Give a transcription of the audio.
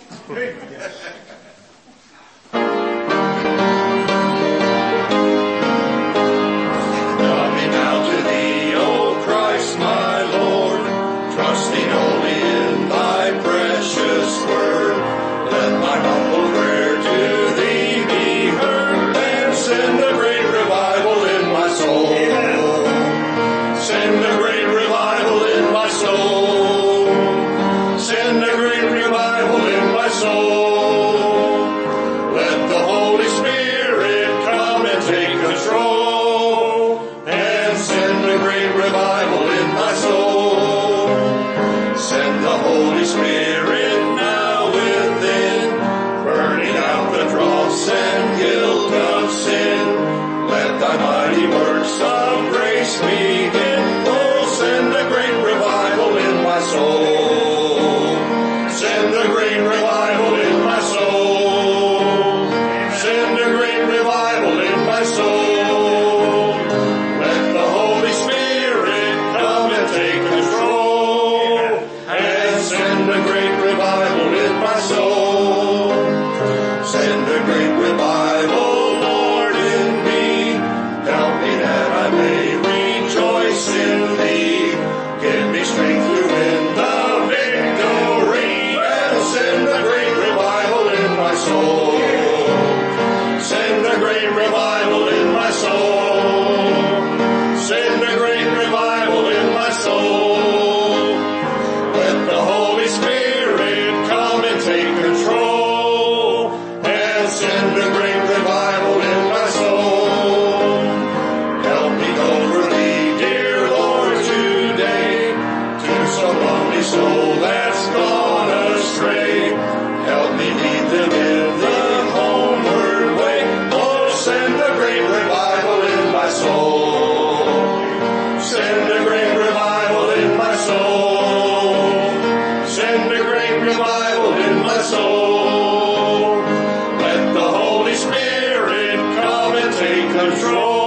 Coming now to thee, O Christ my Lord, trusting only in thy precious word. Let my humble prayer to thee be heard, and send a great revival in my soul. Send a great revival in my soul. Send a great revival in my soul. Let the Holy Spirit come and take control, and send a great revival in my soul. Send the Holy Spirit now within, burning out the dross and guilt of sin. Let thy mighty works of grace begin. Oh, send a great revival in my soul. Send a great revival in my soul. Send a great revival in my soul. Let the Holy Spirit come and take control, and send a great revival in my soul. Send a great revival, Lord, in me. Help me that I may rejoice in thee. Give me strength to win the victory, and send a great revival in my soul. Send a great revival in my soul. Send a great revival in my soul. Let the Holy Spirit come and take control, and send a great revival in my soul. Help me go for thee, dear Lord, today, to some lonely soul that's gone astray. Help me lead them in the homeward way. Oh, send a great revival in my soul. Send a great revival in my soul. Send a great revival in my soul. Let the Holy Spirit come and take control,